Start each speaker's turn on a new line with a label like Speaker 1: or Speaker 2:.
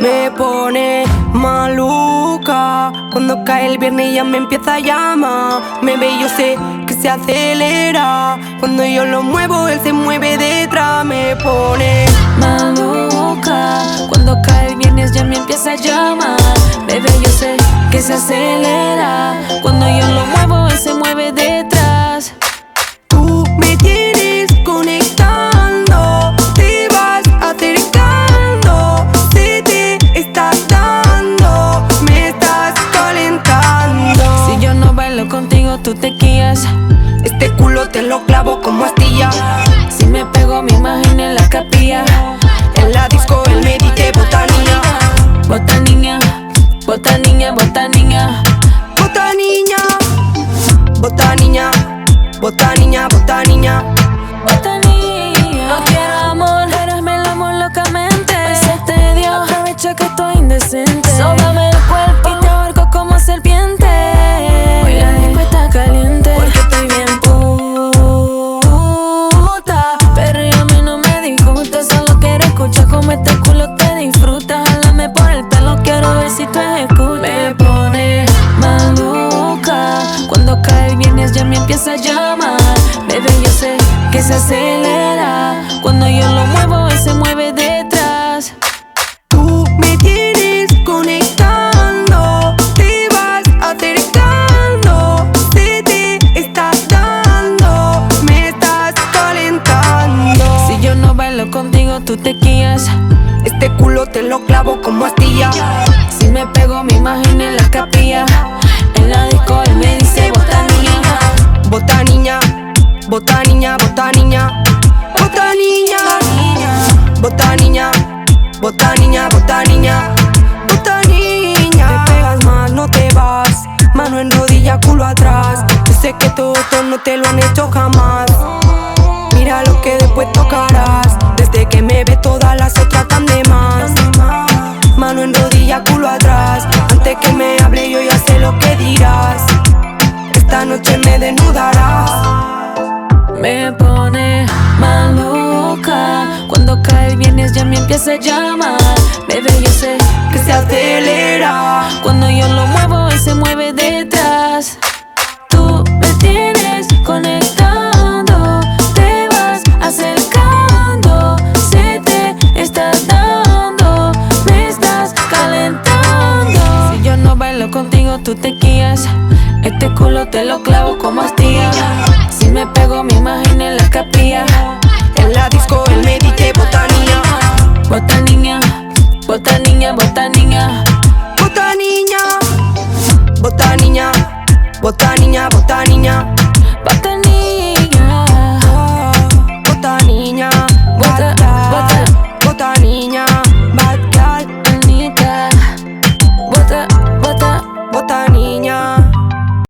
Speaker 1: Me pone maluca cuando cae el viernes y ya me empieza a llamar. Me ve y yo sé que se acelera. Cuando yo lo muevo, él se mueve detrás. Me pone
Speaker 2: maluca cuando cae el viernes ya me empieza a llamar. Bebé, yo sé que se acelera. Cuando yo lo muevo, él se mueve detrás.
Speaker 1: Tú me tienes conectando, te vas acercando, se te estás dando, me estás calentando.
Speaker 2: Si yo no bailo contigo, tú te guías.
Speaker 1: Este culo te lo clavo como astilla.
Speaker 2: Si me pego, me imagino en la capilla.
Speaker 1: En la disco él me dice bota niña.
Speaker 2: Bota niña, bota niña, bota niña.
Speaker 1: Bota niña, bota niña, bota niña, bota niña.
Speaker 2: Bota niña. No quiero amor, pero me lo amo locamente. Hoy se te dio, aprovecha que estoy indecente. Sóbame el cuerpo y te ahorco como serpiente. Hoy la disco está caliente porque estoy bien puta. Pero a mí no me disgusta, solo quiero escuchar como este culo te disfruta. Jálame por el pelo, quiero ver si tú ejecutas. Me pone maluca cuando cae el viernes ya me empieza a llamar. Bebé, yo sé que se acelera. Cuando yo lo muevo, él se mueve detrás.
Speaker 1: Tú me tienes conectando, te vas acercando, se te estás dando, me estás calentando.
Speaker 2: Si yo no bailo contigo, tú te guías.
Speaker 1: Este culo te lo clavo como astilla.
Speaker 2: Si me pego, me imagino en la capilla. En la disco él me dice bota niña.
Speaker 1: Bota niña, bota niña, bota niña. Bota niña, bota niña, bota niña, bota niña. Bota niña. Te pegas más, no te vas. Mano en rodilla, culo atrás. Yo sé que todo esto no te lo han hecho jamás. Mira lo que después tocarás. Desde que me ves todas las otras están de más. Mano en rodilla, culo atrás. Antes que me hable yo ya sé lo que dirás. Esta noche me desnudarás.
Speaker 2: Me pone maluca cuando cae el viernes ya me empieza a llamar. Bebé, yo sé
Speaker 1: Que se acelera.
Speaker 2: cuando yo lo muevo, él se mueve detrás. Tú me tienes conectando, te vas acercando, se te estás dando, me estás calentando. Si yo no bailo contigo, tú te guías. Este culo te lo clavo como astilla. Si me pego, me imagino en la capilla.
Speaker 1: En la disco él me dice bota niña.
Speaker 2: Bota niña, bota niña, bota niña.
Speaker 1: Bota niña, bota niña, bota niña, bota niña.